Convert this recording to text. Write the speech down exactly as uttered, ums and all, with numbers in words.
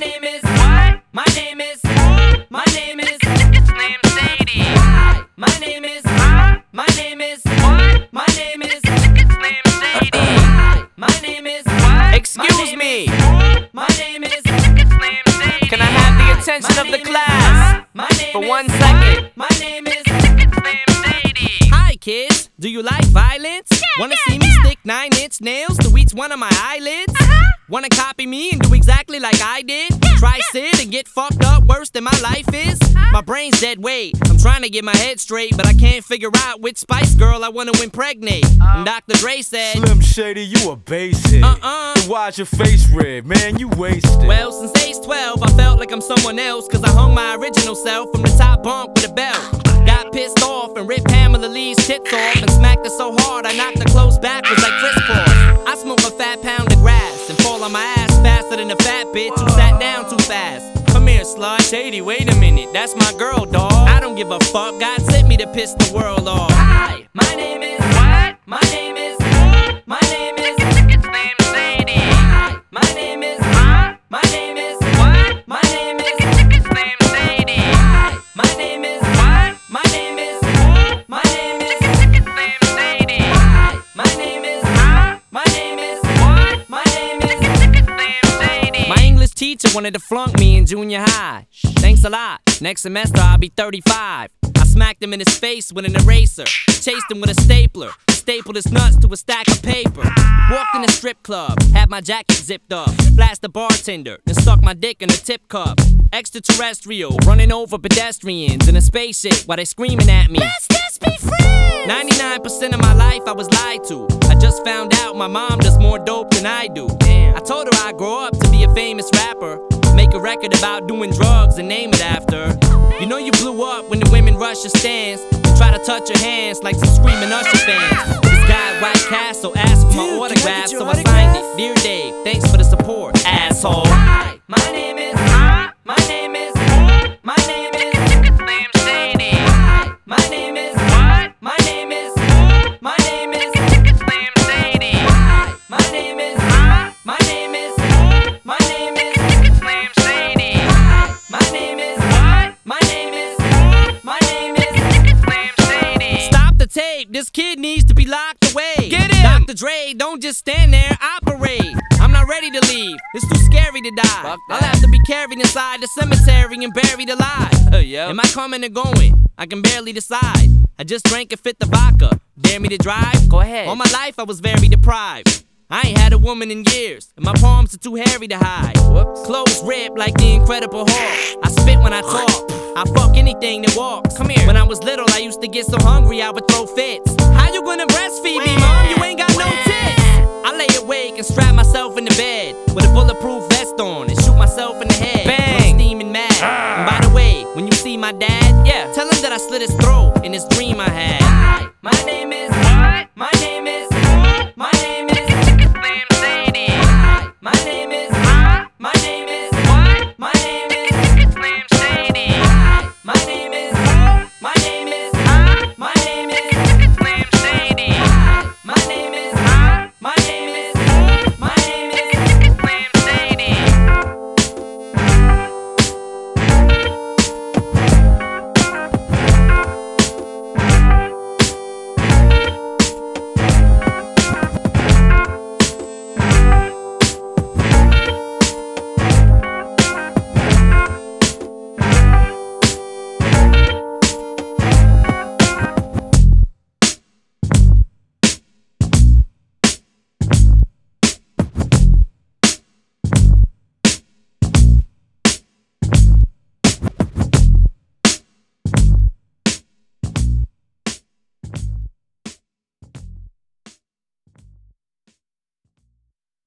name is what? My name is my name is It's named Sadie. Why? My name is my name is What? My name is It's named Sadie. Why? My name is What? Excuse me, My name is It's named Sadie. can I have the attention of the class My name for is one second? My name is It's named Sadie. Hi kids, do you like violence? Wanna see me stick nine inch nails to each one of my eyelids? Wanna copy me and do exactly like I did? Try sit and get fucked up worse than my life is? My brain's dead weight, I'm trying to get my head straight, but I can't figure out which Spice Girl I wanna impregnate. And Doctor Dre said, Slim Shady, you a basehead. Uh-uh. Then why's your face red? Man, you wasted. well, since age twelve, I felt like I'm someone else, cause I hung my original self from the top bunk with a belt. Got pissed off and ripped Pamela Lee's tits off and smacked her so hard I knocked her clothes backwards like crisscross. I smoke a fat pound of grass and fall on my ass faster than a fat bitch who sat down too fast. Come here, slut. Shady, wait a minute, that's my girl, dawg. I don't give a fuck, God sent me to piss the world off. Hi. My name is What? My name is My name is It's named Sadie. Hi. My name is Huh? My name is What? My name is It's named Sadie. Hi. My name is What? My name is My name is It's named Sadie. Hi. My name is Huh? My name is What? My name is It's named Sadie. My English teacher wanted to flunk me in junior high. Thanks a lot. Next semester I'll be thirty-five. I smacked him in his face with an eraser. Chased him with a stapler. Stapled his nuts to a stack of paper. Walked in a strip club. Had my jacket zipped up. Flashed the bartender. Then stuck my dick in a tip cup. Extraterrestrial. Running over pedestrians in a spaceship while they screaming at me. Let's just be friends. ninety-nine percent of my life I was lied to. I just found out my mom does more dope than I do. Damn. I told her I'd grow up to be a famous rapper. Make a record about doing drugs and name it after. You know you blew up when the women rush your stands and try to touch your hands like some screaming Usher fans. This guy at White Castle asked for my Dude, can I autograph, get your so I signed autograph? it. Dear Dave, thanks for the support, asshole. Hi. My name is Huh? My name is My name is It's named Sadie. Hi. My name is What? My name is My name is It's named Sadie. Hi. My name is Huh? My name is My name is It's named Sadie. Hi. My name is What? My name is My name is It's named Sadie. Stop the tape, this kid needs to be locked away. Get him! Doctor Dre, don't just stand there, operate. I'm not ready to leave, it's too scary to die. Fuck I'll that. have to be carried inside the cemetery and buried alive. Uh, yep. Am I coming or going? I can barely decide. I just drank a fifth of vodka. Dare me to drive? Go ahead. All my life I was very deprived. I ain't had a woman in years, and my palms are too hairy to hide. Whoops. Clothes ripped like the Incredible Hulk. I spit when I talk. I fuck anything that walks. Come here. When I was little, I used to get so hungry I would throw fits. How you gonna breastfeed me, mom? You ain't got no tits. I lay awake and strap myself in the bed with a bulletproof vest on and shoot myself in the head. Bang. I'm steaming mad. And by the way, when you see my dad, Yeah. tell him that I slit his throat